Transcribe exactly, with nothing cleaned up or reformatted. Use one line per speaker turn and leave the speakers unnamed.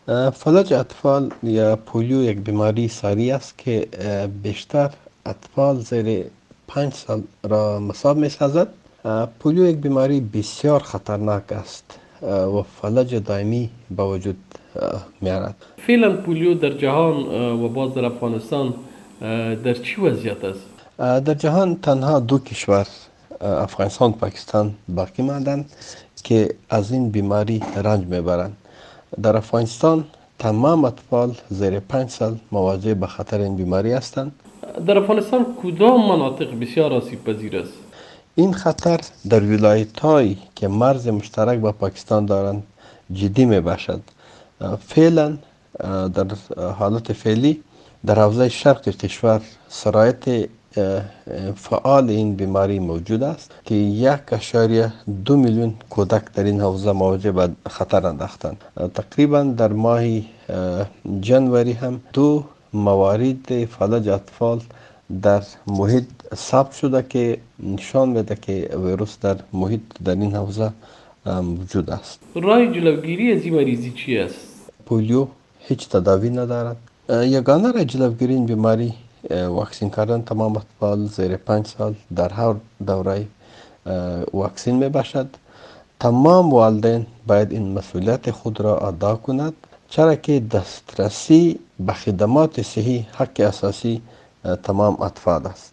فلج اطفال یا پولیو یک بیماری ساری است که بیشتر اطفال زیر پنج سال را مصاب می سازد. پولیو یک بیماری بسیار خطرناک است و فلج دائمی به وجود می آورد.
فعلا پولیو در جهان و باز در افغانستان در چی وضعیت است؟
در جهان تنها دو کشور، افغانستان و پاکستان، باقی ماندند که از این بیماری رنج میبرند. در افغانستان تمام اطفال زیر پنج سال مواجه به خطر این بیماری هستند.
در افغانستان کدام مناطق بسیار آسیب پذیر است؟
این خطر در ولایت هایی که مرز مشترک با پاکستان دارند جدی می باشد. فعلا در حالت فعلی در حوزه شرق کشور سرایت فعال این بیماری موجود است که یک اشاریه دو میلیون کودک در این حوزه مواجه به خطر انداختند. تقریبا در ماه جنوری هم دو موارد فلج اطفال در محیط ثبت شده که نشان میده که ویروس در محیط در این حوزه موجود است.
راه جلوگیری از این مریضی چی است؟
پولیو هیچ تداوی ندارد. یگانه راه جلوگیری این بیماری واکسین کردن تمام اطفال زیر پنج سال در هر دوره واکسین می باشد. تمام والدین باید این مسئولیت خود را ادا کند، چرا که دسترسی به خدمات صحی حق اساسی تمام اطفال است.